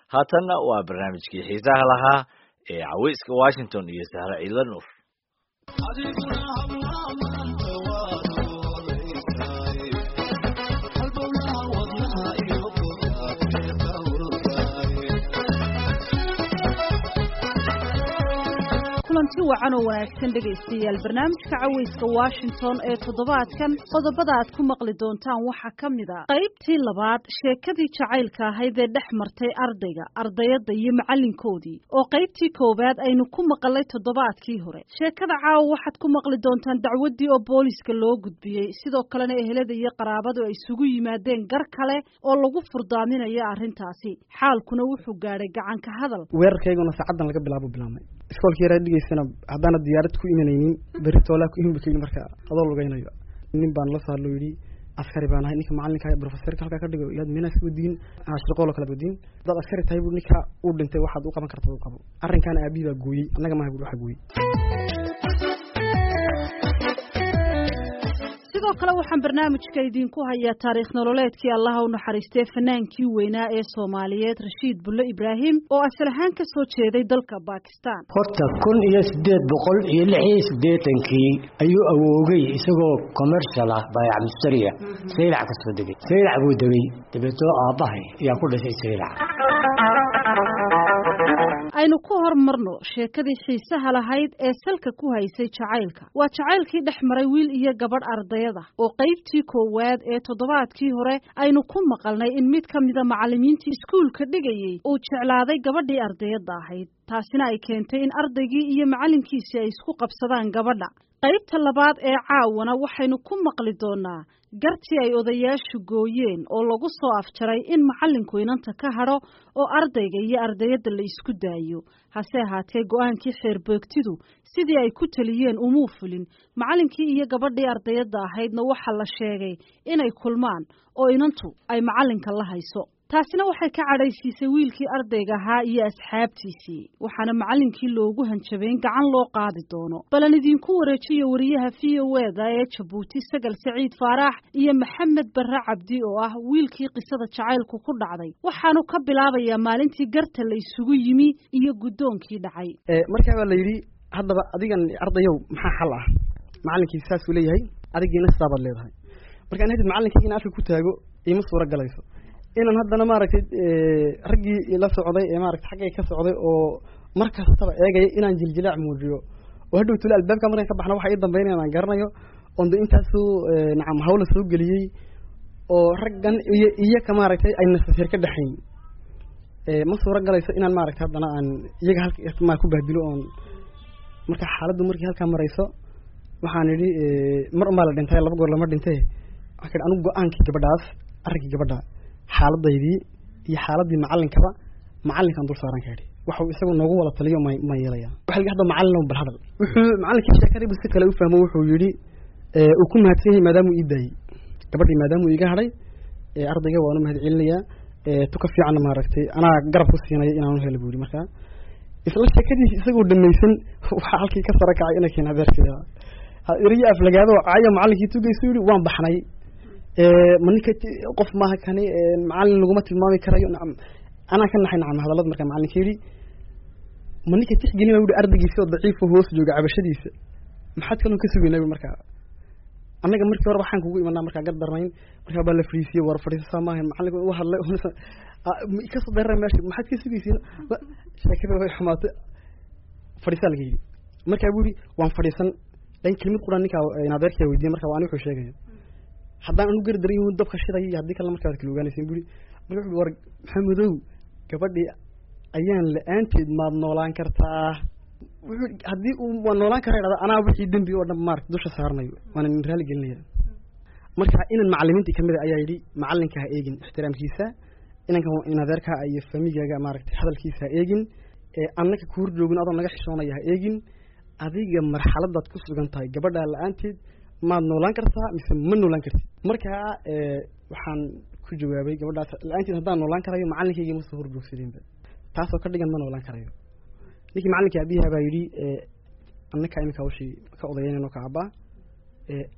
haatanna waa barnaamijkii xiisaha lahaa ee caweyska Washington iyo Sahra Ciidla Nuur. kulanti wacan oo wanaagsan dhageystayaal barnaamijka caweyska Washington ee toddobaadkan qodobada aad ku maqli doontaan waxa kamid ah qaybtii labaad sheekadii jacaylka ahayd ee dhex martay ardayda iyo macalinkoodii oo qaybtii koobaad aynu ku maqalay toddobaadkii hore sheekada caawa waxaad ku maqli doontaan dacwadii oo booliska loo gudbiyey sidoo kalena ehelada iyo qaraabadu ay isugu yimaadeen gar kale oo lagu furdaaminayo arrintaasi xaalkuna wuxuu gaadhay gacan ka hadal weerarkayguna saacadan laga bilaabay iskoolkii raadigeysana haddana diyaarad ku imanaynin beritoolaa ku imanbakayni marka adoo lugaynayo nin baan la saarlo yidhi askari baan ahay ninka macalinka professorka halkaa ka dhigo yaad meenaas wadiin shirqoolo kala wadiin dad askari tahay buu ninka uu dhintay waxaad u qaban kartaa u qabo arrinkaana aabihi baa gooyey annaga maaha buu waxa gooyey sidoo kale waxaan barnaamijka idinku hayaa taariikh nololeedkii allaha u naxariistay fanaankii weynaa ee Soomaaliyeed Rashiid Bulle Ibraahim oo asal ahaan ka soo jeeday dalka Pakistan horta 1886 ayuu awoogay isagoo commercial ah baayac mustariya saylac ka soo degay saylac buu degay dabeetoo aabahay ayaa ku dhashay saylac aynu ku hormarno sheekadii xiisaha lahayd ee salka ku haysay jacaylka waa jacaylkii dhex maray wiil iyo gabadh ardayada oo qaybtii koowaad ee toddobaadkii hore aynu ku maqalnay in mid ka mida macallimiintii iskuulka dhigayay uu jeclaaday gabadhii ardayada ahayd taasina ay keentay in ardaygii iyo macallinkiisii ay isku qabsadaan gabadha qaybta labaad ee caawana waxaynu ku maqli doonaa gartii ay odayaashu gooyeen oo lagu soo afjaray in macallinku inanta ka hadho oo ardayga iyo ardayada la isku daayo hase ahaatee go'aankii xeerbeegtidu sidii ay ku taliyeen umuu fulin macallinkii iyo gabadhii ardayada ahaydna waxaa la sheegay inay kulmaan oo inantu ay macallinka la hayso taasina waxay ka cadhaysiisay wiilkii ardayga ahaa iyo asxaabtiisii waxaana macallinkii loogu hanjabay in gacan loo qaadi doono balan idinku wareejiyo wariyaha VOA-da ee Jabuuti Sagal Saciid Faarax iyo Maxamed Barre Cabdi oo ah wiilkii qisada jacaylku ku dhacday waxaanu ka bilaabayaa maalintii garta la isugu yimi iyo gudoonkii dhacay markaa la yiri haddaba adigan ardayow maxaa xal ah macallinkii saas uu leeyahay adigiina saabad leedahay marka aan hadda macallinkii afka ku taago ima suura galayso inaan haddana maaragtay raggii la socday ee maaragtay xaggay ka socday oo markastaba eegay inaan jiljilaac muujiyo oo hadhow tula albaabka markaan ka baxna waxa ii dambeynaya aan garanayo oo intaasoo nacam hawla soo geliyey oo raggan iyo ka maaragtay ay nasafir ka dhaxayn ma suura galayso inaan maaragtay haddana aan iyaga halka ma ku bahdilo oon marka xaaladdu markii halkaa marayso waxaan idhi mar uma la dhintay laba goor lama dhintay waxaan anigu go'aankii gabadhaas arrinkii gabadha xaaladaydii iyo xaaladii macallinkan dul saaran ka yidhi waxa uu isagu noogu wada taliyo ma yeelaya waxa laga hadda macallin bal hadal wuxuu macallinkii sheekadii si kale u fahmo wuxuu yidhi uu ku mahadsan yahay maadaama uu ii daayay gabadhii maadaama uu iga hadhay ardayga waanu mahad celinayaa tuka fiicanna maaragtay anaa garab ku siinaya inaanu helo buu yidhi markaa isla sheekadiisi isagoo dhamaysan waxaa halkii ka sara kacay inay keen adeerkaya iriyo aflagaado caayo macallinkii tugaysu yidhi waan baxnay maninka qof maaha kani macallin laguma tilmaami karayo anaa ka naxay nacam hadallada markaa macallinka yidhi maninka tixgelina wuhi ardaygiisa oo daciif oo hoos jooga cabashadiisa maxaad kaloo ka sugaynaa markaa annaga markii hore waxaan kugu imanaa markaa gar darnayn markaa baa la fadhiisiyey war fadhiisasaa maaha macallinka u hadlay ka soo dareeray meesha maxaad ka sugaysiin sheekada way xumaatay fadhiisaa laga yidhi markaa buu yidhi waan fadhiisan laakiin kelmid quraan ninkaa adeerkaa weydiiyey markaa waa ani wuxuu sheegaya haddaan anu gari daran yahay dabka shiday haddii kale markaa kala ogaanaysin buri marka wuxuu war maxamedow gabadhii ayaan la-aanteed maad noolaan kartaa wuxuu haddii uu waa noolaan karaa idhahda anaa wixii dembi oo dhan maaragta dusha saarnayo waana nin raali gelinaya marka inan macallimiintii kamid a ayaa yidhi macallinka ha eegin ixtiraamkiisa inanka in adeerkaa iyo famigaaga maaragtay hadalkiisa ha eegin annaka ku hor joogin adoo naga xishoonaya ha eegin adiga marxaladaad ku sugan tahay gabadhaa la-aanteed maad noolaan kartaa mise ma noolaan kartid markaa waxaan ku jawaabay gabadhaas la-aanteed haddaan noolaan karayo macallinkayga ma soo horjoogsadeenba taasoo ka dhigan ma noolaan karayo ninkii macallinkii abiyaha baa yidhi annaka iminka hawshii ka odayeynayno ka abbaa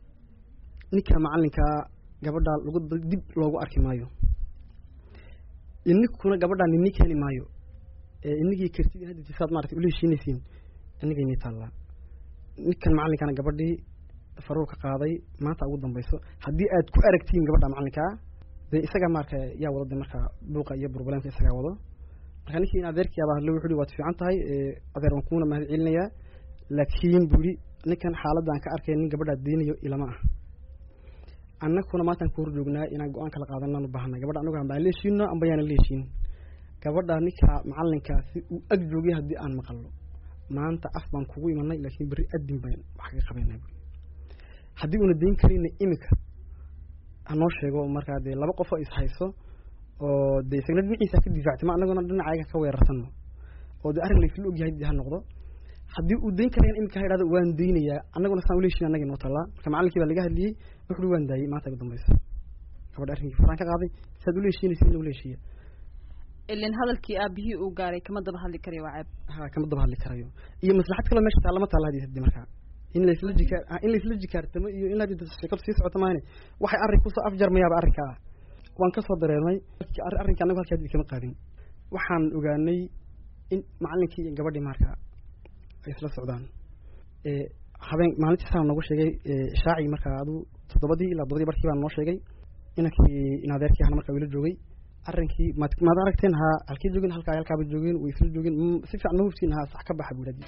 ninka macallinkaa gabadhaa dib loogu arki maayo ininkuna gabadhaan inni keeni maayo inigii kartid hadda tisaad maartay u leeshiinaysiin iniga inay taallaa ninkan macallinkana gabadhii faruu ka qaaday maanta ugu dambayso haddii aad ku aragtiin gabadha macallinkaa dee isaga marka yaa wado marka buuqa iyo burbuleenta isaga wado marka ninkii in adeerkii abaa hadlo wuxuu waad fiican tahay adeer waan kuuna mahad celinayaa laakiin buuri ninkan xaaladdan ka arkay nin gabadha diinayo ilama ah annaguna maanta ku hor joognaa inaan go'aan kala qaadanaan u baahanay gabadha anagu aan baa leeshiino amba yaana leeshiin gabadha ninka macallinka si uu ag joogay haddii aan maqalno maanta af baan kugu imanay laakiin berri adin baan wax ka qabanay haddii una deyn karin imika anoo sheego markaa dee laba qof oo is hayso oo dee isagna dhinaciisa ka difaactay ma annaguna dhinacayga ka weerarsanno oo dee arrin la isla ogyahay ha noqdo haddii uu deyn karayn imika ha idhahdo waan deynayaa annaguna saan u leeshiin annaga inoo tallaa marka macallinkii baa laga hadliyey wuxuu waan daayey maanta ugu dambaysa gabadha arrinkii faraan ka qaaday saad u leeshiinaysa inuu leeshiiya ilan hadalkii aabihii uu gaaray kama daba hadli karayo waa ceeb kama daba hadli karayo iyo maslaxad kale meesha taalla ma taalla hadii markaa in la isla jikaartamo iyo in la sheekadu sii socoto maahane waxay arrin kusoo afjarmayaaba arrinka ah waan ka soo dareernay arrinka annagu halkaa hadii kama qaadin waxaan ogaanay in macallinkii iyo gabadhii markaa ay isla socdaan habeen maalintii saan noogu sheegay shaaci markaa aduu 7 ilaa 7 barkii baan noo sheegay inankii in adeerkii ahna markaa wila joogay arrinkii maad aragteen ha halkii joogin halkaaba joogeen way isla joogeen si fiican ma hubtiin ha sax ka baxa buuladii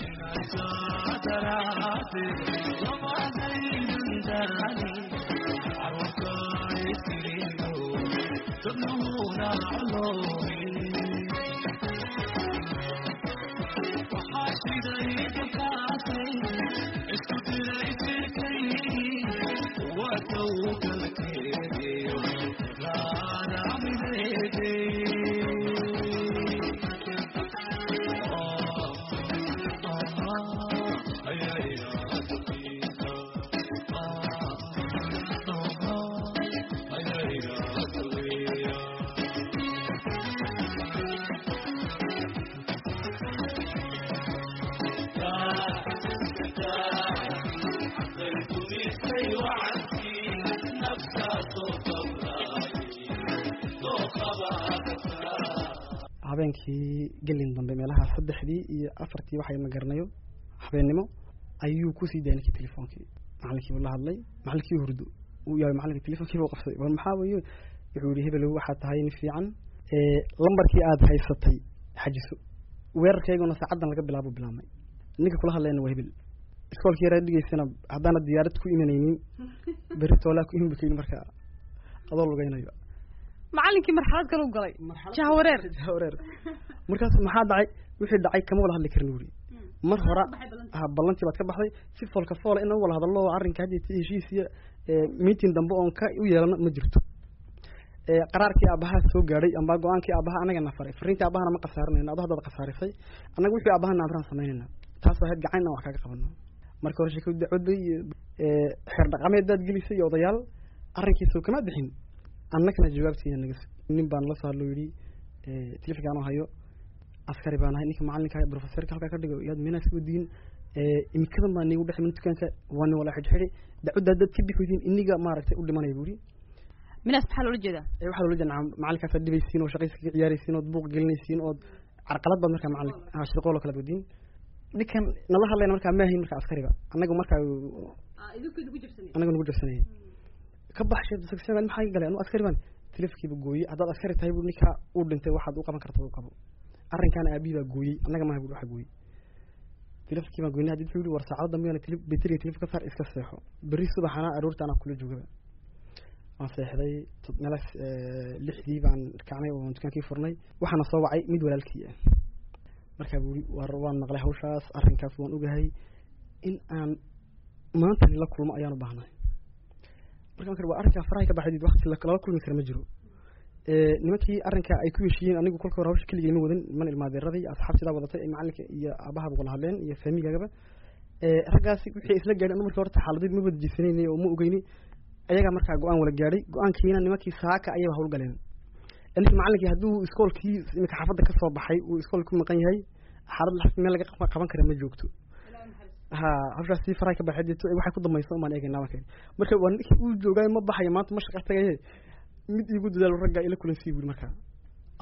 habeenkii gelin dambe meelaha 3 iyo 4 waxay ma garanayo habeennimo ayuu ku sii daynay telefoonkii macallinkii la hadlay macallinkii hurdo uu yahay macallinkii telefoonkii uu qabsaday war maxaa weeyo wuxuu yiri hebel waxa tahay in fiican lambarkii aad haysatay xajiso weerarkayguna saacadan laga bilaabo bilaamay ninka kula hadlayna waa hebel iskoolkii yara dhigeysana hadana diyaarad ku imanaynin bari toolaa ku imanaynin marka adoo lugaynayo macallinkii marxalad kale u galay jahwareer markaas maxaa dhacay wixii dhacay kama wala hadli karin wuri mar hore ballantii baad ka baxday si foolka fool in wala hadallo arrinka hadii heshiisiya meeting dambe oo ka u yeelano ma jirto qaraarkii aabaha soo gaaray amba go'aankii aabaha anaga nafaray fariintii aabahana ma qasaarinayna adoo qasaarisay anagu wixii aabahana aan sameeynaa taas waa gacan wax kaga qabano marka hore sheekadu dacwada xeer dhaqameed dad gelisay odayaal arrinkiisa kama bixin annagana jawaabtiina naga nin baan la soo yiri telefoon hayo askari baan ahay ninka macallinka professorka halka ka dhigo yaad meena soo diin imikada ma nigu dhaxmin tukanka waan wala xidhxidhi dacwada dad tibixuudin iniga maaragtay u dhimanay buuri minaas maxaa loo jeedaa waxa loo jeedaa macallinka dhibaysiin oo shaqaysiga ciyaaraysiin oo buuq gelinaysiin oo carqalad bad marka macallin shaqo kala wadin ninkan nala hadlayna marka ma ahayn marka askariga anagu marka ugu jirsanay ka baxshay dadka maxay galeen anu askari baan telefonkiiba gooyay haddaad askari tahay buu ninka uu dhintay waxaad u qaban kartaa uu qabo arrinkan aabihi baa gooyay annaga ma waxa gooyay telefonkiiba gooyay hadii uu yiri war saacada dambe ana battery telefonka saar iska seexo bari subaxana aroorta ana kula joogaba aan seexday meelaas 6 baan kacnay oo dukankii furnay waxaana soo wacay mid walaalkii ah marka waan maqlay hawshaas arrinkaas waan ogahay in aan maanta la kulmo ayaan u baahnay markaan waa arrinka faraha ka baxay waqti la kala kulmi kara ma jiro nimankii arrinka ay ku heshiiyeen anigu kolka hore hawsha kaliya ma wadan man ilmaadeeradii asxaabtida wadatay macallinka iyo aabaha wada hadleen iyo faamigagaba ragaasi wixii isla gaadhay markii hore xaaladii ma wada jiisanayay oo ma ogeeyni ayaga markaa go'aan wala gaadhay go'aankiina nimankii saaka ayay hawl galeen inta macallinkii hadduu iskoolkii imika xaafadda ka soo baxay uu iskoolku ku maqan yahay xaalad la meel laga qaban kara ma joogto hawshaas si faraha ka baxay waxay ku dambayso ma eegay naabakay marka waan uu joogay ma baxay maanta ma shaqo tagay mid igu dadaal ragga ila kulan sii buu marka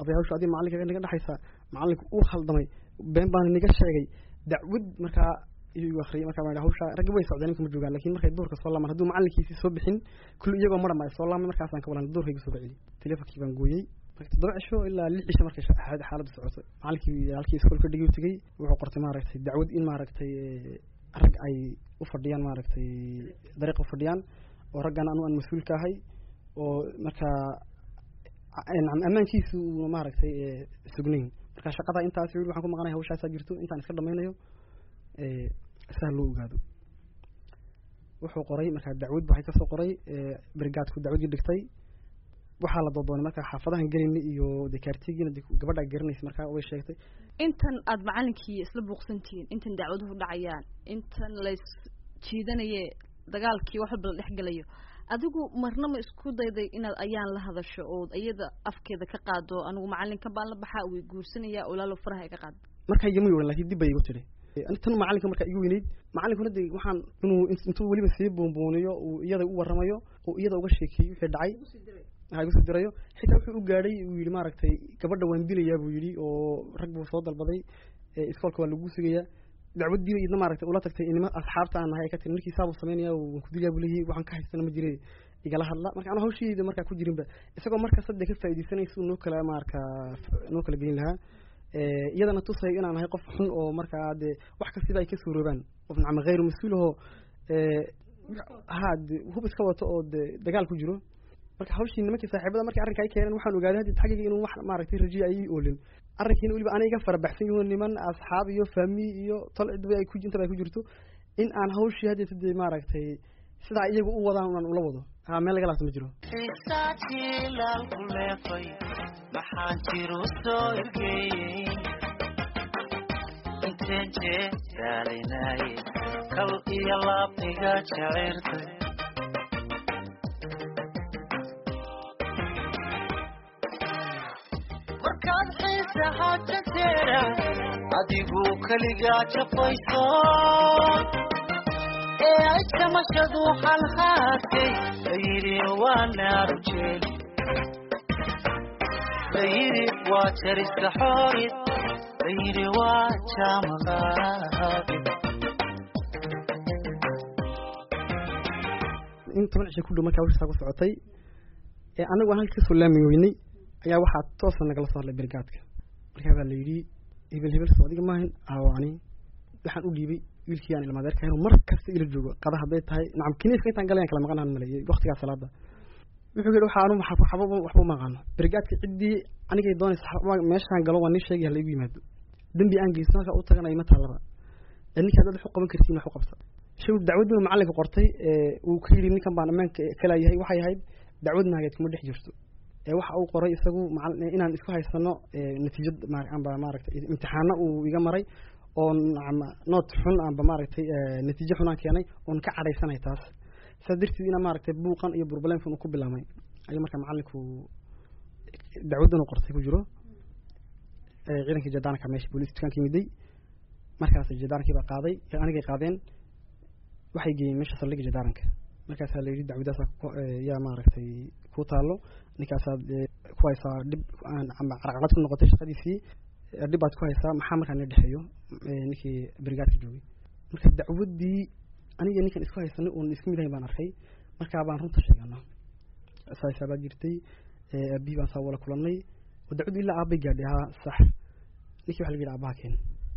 adayawsha adii macalinka naga dhaxaysa macalinka uu khaldamay been baan naga sheegay dacwad markaa iyo akhriyay markaa ma hawsha rag way socdeen kuma joogaan laakiin markay doorka soo laamaan haduu macalinkiisi soo bixin kullu iyagoo marama soo laamay markaas aan ka walan doorkayga soo bixiyay telefonkii baan gooyay markii 7 cisho ilaa 6 cisho markay xaaladdu socotay macalinkii halkii iskoolka dhigay u tagay wuxuu qortay maaragtay dacwad in maaragtay rag ay u fadhiyaan maaragtay dariiq u fadhiyaan oo raggan aan mas'uul ka ahay oo markaa amaankiisu maaragtay sugnayn marka shaqada intaas waxaan ku maqanahay hawshaas jirto intaan iska dhamaynayo sahal loo ogaado wuxuu qoray markaa dacwad waxay ka soo qoray brigaadku dacwadii dhigtay waxaa la doodoonay markaa xaafadahan gelinay iyo dekartigiina gabadha garanaysa markaa way sheegtay intan aad macalinkii isla buuqsantiin intan dacwaduhu dhacayaan intan la jiidanaye dagaalkii wax walba la dhexgalayo adigu marna ma isku dayday inaad ayaan la hadasho oo iyada afkeeda ka qaado anigu macalinka baan la baxaa way guursanaya walaalo faraha ka qaad marka yimi weyn laakiin dib bay igu tiri intan macalinka marka igu weynayd macalinkuna de waxaan intuu waliba sii boonbooniyo oo iyada u waramayo oo iyada uga sheekeeyo wixii dhacay waxay ku sidirayo xitaa wuxuu u gaaray uu yiri maaragtay gabadha waan dilayaa buu yiri oo rag buu soo dalbaday iskoolka waa lagu sugayaa dacwadii idna maaragtay ula tagtay inima asxaabta aan nahay ka tin markii saabo sameeynaya oo ku dilayaa buu leeyahay waxaan ka haystana ma jiray igala hadla marka ana hawshiida marka ku jirinba isagoo marka saddex ka faa'iideysanayso noo kala gelin lahaa iyadana tusay inaan ahay qof xun oo markaa de wax kasta ay ka soo roobaan qof nacma غير mas'uul oo had hub iska wato oo dagaal ku jiro marka hawshii nimankii saaxiibada markii arrinka ay keeneen waxaan ogaaday hadii xaqiiqi inuu wax maaragtay rajiyo ay oolin arrinkiina waliba aniga farabaxsan yahay niman asxaab iyo family iyo talcid ay ku jirto in aan hawshii hadii maaragtay sida iyagu u wadaan aan ula wado meel laga laabto ma jiro maxaan jiro soo irgeeyay inteje daalinay kal iyo laab iga jaceertay markaad xiisaha janteera adigu kaligaa jafayso ay jamashadu halhaatay ayiri waa naaru jeel ayiri waa jarista xoorid ayiri waa jaamaqaad inta wixii ku dhumay hawsha ku socotay anagu aan halkii soo laamay weynay ayaa waxa toosan nagala soo hadlay brigaadka markaa baa la yiri hebel Saadiga maahin aawani waxaan u dhiibay wiilkii aan ilma adeerka mar kasta ila joogo qadaha bay tahay nacam kiniiska intaan galeen kala maqanaan maleeyay waqtiga salaada wuxuu yiri waxaan waxba ma aqaan brigaadka cidii anigay doonaysa meeshaan galo waan sheegay hal igu yimaado dambi aan geysnaa ka u taganay ma talaba ninka dad xuquuq qaban kartiin wax u qabta shuu dacwadu macalinka qortay uu ka yiri ninkan baan amaanka kala yahay waxay ahayd dacwad naageed kuma dhex jirto waxa uu qoray isagu inaan isku haysano natiijada maaragtay imtixaano uu iga maray oo noot xun aan ba maaragtay natiijo xun aan keenay oo ka cadaysanay taas sadirtii ina maaragtay buuqan iyo problem fun ku bilaamay ay marka macalinku dacwadana qortay ku jiro ciidankii jadaanka meesha booliis kan kimiday markaas jadaankii ba qaaday anigay qaadeen waxay geeyeen meesha saldhigga jadaanka markaas la yiri dacwadaas yaa maaragtay ku taalo ninkaas ku haysaa dib aan carqalad ku noqotay shaqadiisii dibaad ku haysaa maxaa markaa la dhaxeeyo ninkii brigaadka joogay marka dacwadii aniga ninkan isku haysanay oo isku midayn baan arkay marka baan runta sheeganaa asaasaba jirtay abi baan soo wala kulanay oo dacwad ilaa aabay gaadhay sax ninkii waxa la yiraahdaa aabaheen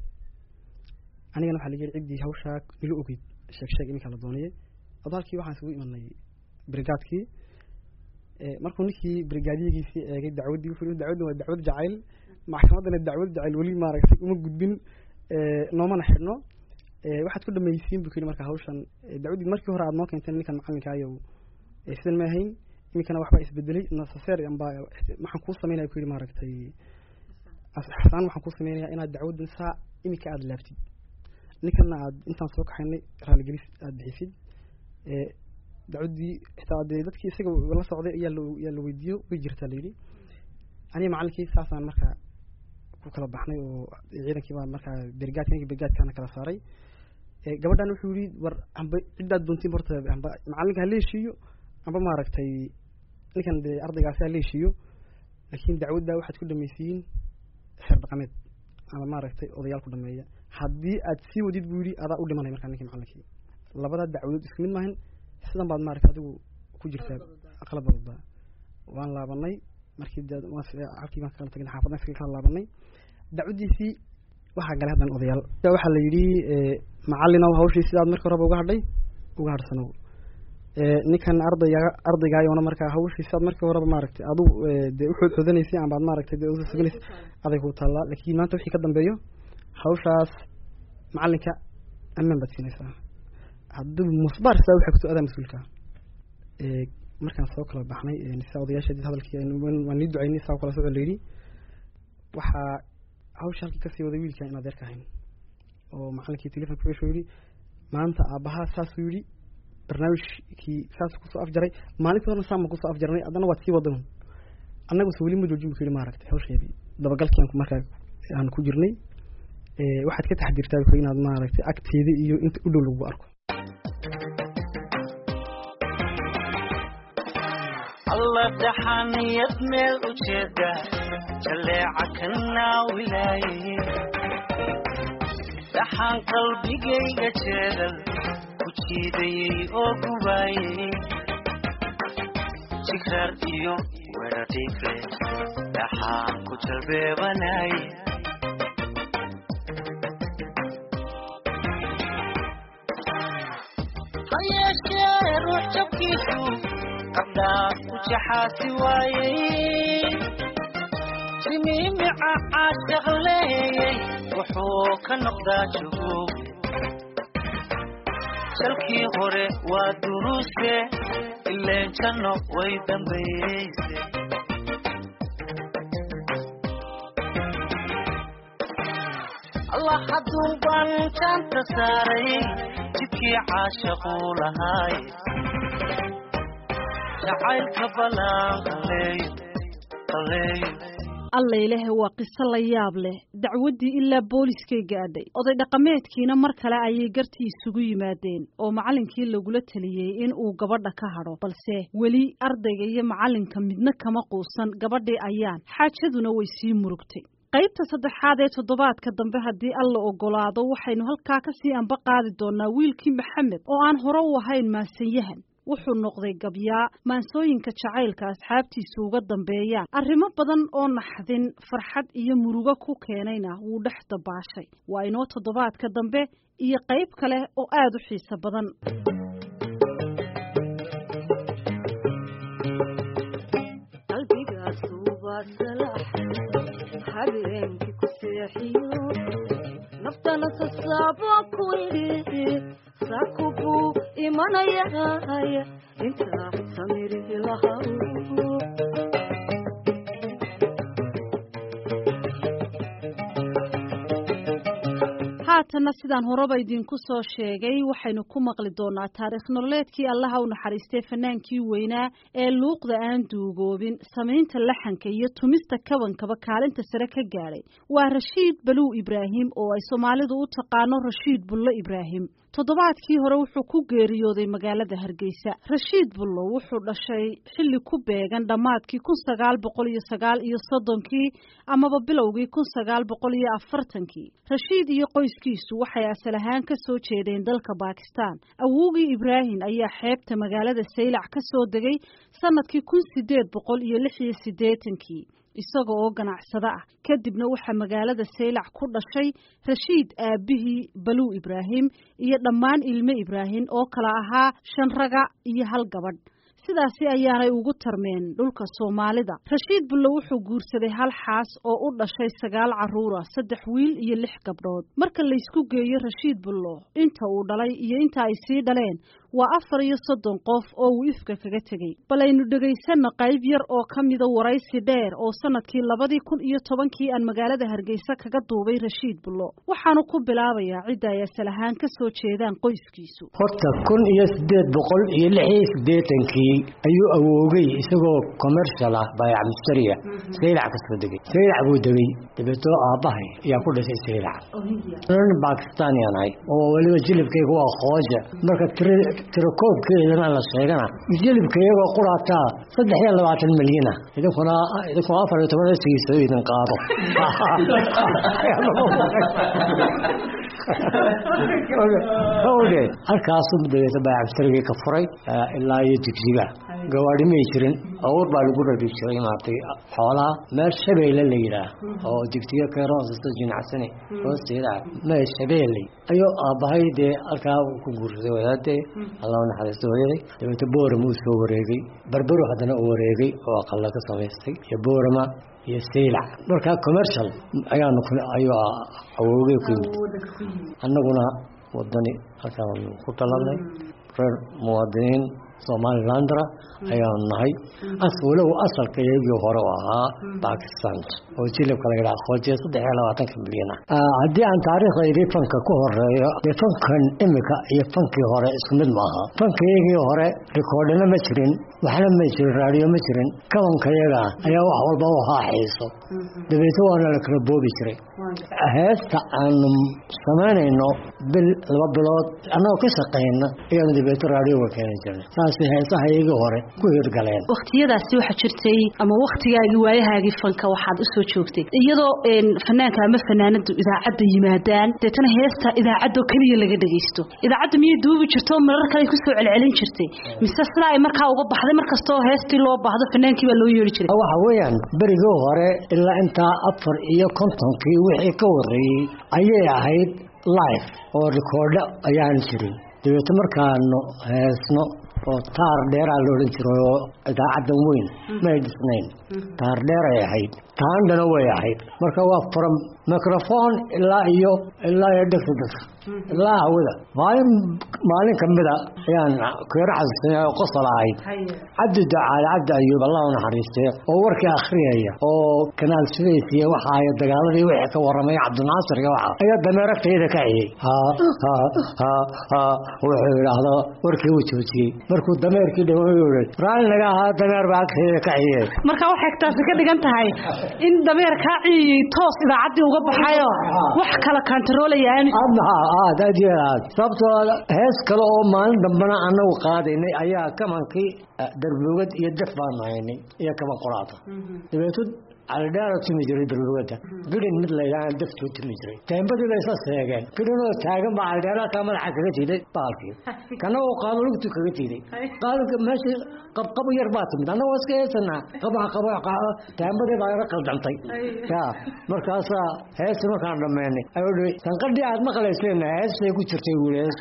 anigana waxa la yiraahdaa cidii hawsha ila ogid sheeg ninka la doonayay adalkii waxaan soo imanay brigaadkii markuu ninkii brigaadiyigiisii eegay dacwadii wuxuu dacwadu waa dacwad jacayl maxkamadana dacwad jacayl wali maaragtay uma gudbin noomana xidhno waxaad ku dhameeysiin buu marka hawshan dacwadii markii hore aad noo keenteen ninkan macalinka ayo sidan ma ahayn iminkana waxba isbedelay nasaseer amba maxaan ku sameeyay ku maaragtay asxaan waxaan ku sameeyaa inaad dacwadan saa iminka aad laaftid ninkana aad intaan soo kaxaynay raaligelis aad bixisid dacwadii xitaa dadkii isaga la socday ayaa la weydiiyo way jirtaa la yiri aniga macallinkii saasaan marka ku kala baxnay oo ciidankii baa marka brigaadkana kala saaray gabadhan wuxuu yiri war amba cidaad doontiin horta amba macallinka haleeshiyo amba maaragtay ninkan ardaygaas haleeshiyo laakiin dacwadda waxaad ku dhameysiyeen xeer dhaqameed ama maaragtay odayaal ku dhameeya haddii aad sii wadid buu yidhi adaa u dhimanay markaa ninkii macallinkii labada dacwadood isku mid maahan sidan baad maaragtay adigu ku jirtaa aqlabadba waan laabanay markii halkii baan kala tagnay xaafadna iska kala laabanay dacwadiisii waxaa galay haddan odayaal waxaa la yidhi macallinow hawshii sidaad markii horeba uga hadhsanow ninkan ardaygaayona markaa hawshii sidaad markii horeba maaragtay adu dee u xoodxoodanaysay ambaad maaragtay dee usasaganaysay aday ku taallaa laakiin maanta wixii ka dambeeyo hawshaas macallinka ammaan baad siinaysaa hadduu musbaar sidaa waxay kusoo adaa mas-uulka markaan soo kala baxnay saa odayaasha hadalkii waan nii ducaynay saa kala soo layidhi waxaa hawsha halkii kasii waday wiilkaan in adeerka ahayn oo macallinkii telefonka ku yeesho yidhi maanta aabbahaa saasuu yidhi barnaamijkii saas kusoo afjaray maalintii horna saama kusoo afjarnay haddana waad sii wadan annaguse weli ma joojin bu ku yidhi maaragtay hawsheedii dabagalkii markaa aan ku jirnay waxaad ka taxdirtaa ku inaad maaragtay agteeda iyo inta u dhow lagu arko الله دحانيت ميل وجدا جليعة كنا ولاي دحان قلبي جيجا جدل وجيدي أوكوباي شكرار إيو وراتيفلي دحان كتل بيباناي هيا الشير روح جبكيسو قبلا وجحاسي وايي سميمي عاشق ليي وحوك النقضة جهوب شلكي غوري ودروسي اللي جنو ويدن بيسي الله حدو بانتان تساري جبكي عاشقو لهاي alla ilaahay waa qiso la yaab leh dacwaddii ilaa booliskay gaadhay oday dhaqameedkiina mar kale ayay gartii isugu yimaadeen oo macallinkii lagula taliyey in uu gabadha ka hadho balse weli ardayga iyo macallinka midna kama quusan gabadhii ayaan xaajaduna way sii murugtay qaybta saddexaad ee toddobaadka dambe haddii alla ogolaado waxaynu halkaa kasii anba qaadi doonaa wiilkii maxamed oo aan hore u ahayn maasanyahan wuxuu noqday gabyaa maansooyinka jacaylka asxaabtiisu uga dambeeyaan arrimo badan oo naxdin farxad iyo murugo ku keenayna wuu dhex dabaashay waa inoo toddobaadka dambe iyo qayb kale oo aada u xiiso badan naftana sasaabo ku idhi sakubu imanaya inta samiri lahaa haatana sidaan horeba idinku soo sheegay waxaynu ku maqli doonaa taariikh nololeedkii allaha u naxariistay fanaankii weynaa ee luuqda aan duugoobin samaynta laxanka iyo tumista kabankaba kaalinta sare ka gaadhay waa Rashiid Balow Ibraahim oo ay Soomaalidu u taqaano Rashiid Bulle Ibraahim toddobaadkii hore wuxuu ku geeriyooday magaalada Hargeysa Rashiid Bulle wuxuu dhashay xilli ku beegan dhamaadkii 1939 amaba bilowgii 1940 Rashiid iyo qoyskiisu waxay asal ahaan ka soo jeedeen dalka Pakistan awowgii Ibraahim ayaa xeebta magaalada Saylac ka soo degay sanadkii 1886 isaga oo ganacsada ah kadibna waxa magaalada Saylac ku dhashay Rashiid aabihii Balow Ibraahim iyo dhammaan ilmo Ibraahim oo kala ahaa 5 rag iyo 1 gabadh sidaasi ayaanay ugu tarmeen dhulka Soomaalida Rashiid Bulle wuxuu guursaday 1 xaas oo u dhashay 9 caruur ah 3 wiil iyo 6 gabdhood marka la isku geeyo Rashiid Bulle inta uu dhalay iyo inta ay sii dhaleen waa 34 qof oo uu ifka kaga tagay balaynu dhageysano qayb yar oo kamida waraysi dheer oo sanadkii 2010kii aan magaalada Hargeysa kaga duubay Rashiid Bulle waxaanu ku bilaabayaa cid ay asal ahaan ka soo jeedaan qoyskiisu horta 1886 ayuu awoogay isagoo commercial ah baayac mustariya Saylac ka soo degay Saylac buu degay dabeetoo aabahay ayaa ku dhashay Saylac Pakistanian ay oo waliba jilibkaygu waa khooja marka tirakoobkeedana la sheegana jilibka iyagoo quraataa 23 milyan idinkuna 14 siiso idin qaado halkaasuu muddadeeda baacabstarigii ka furay ilaa iyo jigjiga gawaadhi may jirin awr baa lagu rari jiray maartay xoolaha meel shabeelle la yidhaah oo jigjiga keeroosasta jinacsane hoosteeda meel shabeelle ayuu aabbahay dee halkaa ku guursaday wadaadee allah u naxariisto hooyaday dabeeta boorama uu soo wareegay barbaro haddana uu wareegay oo aqalla ka samaystay iyo boorama iyo saylac markaa commercial ayuu awoogay ku yimid annaguna wadani halkaan ku talanay reer muwaadiniin Somalilandra ayaan nahay walow asalka iyagii hore u ahaa Pakistan oo jilibka la yiraahdo qoojee 23 milyan haddii aan taariikhdii fanka ku horeeyo fankan imika iyo fankii hore isku mid maaha fankii hore recordina ma jirin waxna ma jirin radio ma jirin kabankayaga ayaa wax walba u haaxiiso dabeeto waana la kala boobi jiray heesta aan samaynayno bil 2 bilood anoo ka shaqeyna ayaan dabeeto radio ka keenay jirnay heesaha iyagii hore ku hirgaleen waqtiyadaasi waxa jirtay ama waqtigaagii waayahaagii fanka waxaad u soo joogtay iyadoo fanaanka ama fanaanadu idaacadda yimaadaan deetana heesta idaacadda kaliya laga dhageysto idaacadda miyay duubi jirto marar kale ku soo celcelin jirtay mise sida ay markaa uga baxday markastoo heestii loo baahdo fanaankii baa loo yeeri jiray waxa weeyaan berigii hore ilaa intaa 54 wixii ka wareeyay ayay ahayd live oo record ayaan jirin dabeeto markaanu heesno oo taar dheeraa la odhan jiray oo idaacaddan weyn may dhisnayn taar dheer ay ahayd taandana way ahayd marka waa from microphone ilaa iyo dhegta ilaa hawada maalin kamida ayaan keero xasuusanay oo qosol ahayd cabdi ducaale cabdi ayuub allah u naxariistay oo warkii akhriyaya oo kanaal Suez iyo waxa ay dagaaladii wixii ka waramay Cabdinaasir iyo waxa ayaa dameeragtayda ka ciyay wuxuu yiraahdo warkii uu joojiyay markuu dameerkii dhaweeyay raali naga ahaa dameer baa ka ciyay marka waxa taasi ka dhigan tahay in dameer ka ciyay toos idaacadii uga baxayo wax kala controllayaan dajeeraad sababtoo hees kale oo maalin dambana anagu qaadaynay ayaa kamankii darbugad iyo daf baan haynay iyo kama qoraata dabeeto aldaara timi jiray darbugada gudin mid leeyaan daftu timi jiray teembadii la isla seegeen gudinoo taagan baa aldaara ka madaxa kaga jiiday baalkii kana oo qaado lugtu kaga jiiday qaadka meesha qabqab yar baa timid anagoo iska heesana qaba teembadii baa yara qaldantay markaas hees markaan dhameynay ayuu sanqadii aad maqlayseen heesay ku jirtay wiileys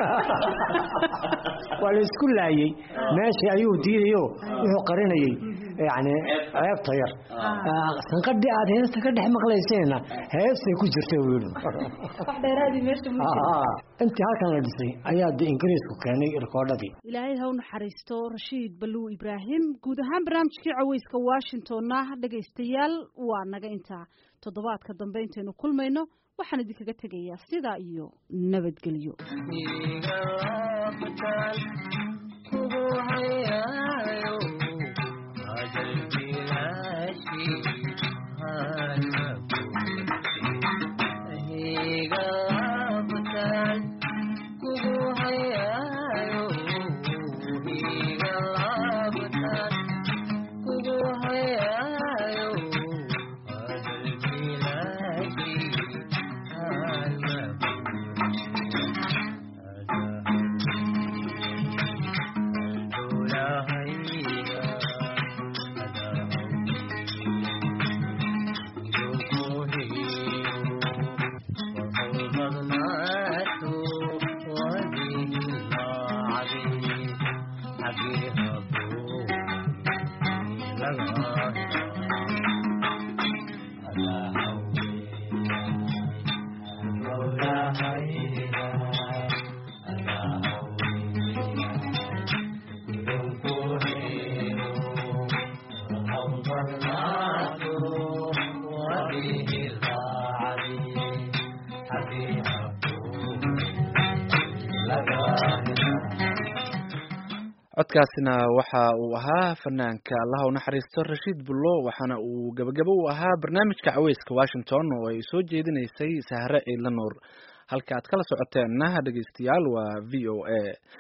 wala isku laayay meeshii ayuu diidayo wuxuu qarinayay yani ceebta yar sanqadii aad heesta ka dhex maqlayseen heesay ku jirtay wiil wax dheeraadii meesha intii halkan la dhisay ayaa Ingiriisku keenay rikoodhadii ilaahay ha u naxariisto Rashiid Baluu Ibraahim guud ahaan barnaamijkii caweyska Washington dhageystayaal waa naga intaa toddobaadka dambe intaynu kulmayno waxaan idinkaga tegayaa sidaa iyo nabadgelyo codkaasina waxa uu ahaa fanaanka Allah u naxariisto Rashiid Bullo waxaana uu gabagabo u ahaa barnaamijka caweyska Washington oo ay soo jeedinaysay Sahra Eelanuur halka aad kala socoteen dhageystayaal waa VOA